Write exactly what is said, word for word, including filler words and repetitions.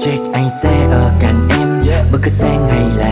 check anh sẽ ở cạnh em, bất cứ sáng hay là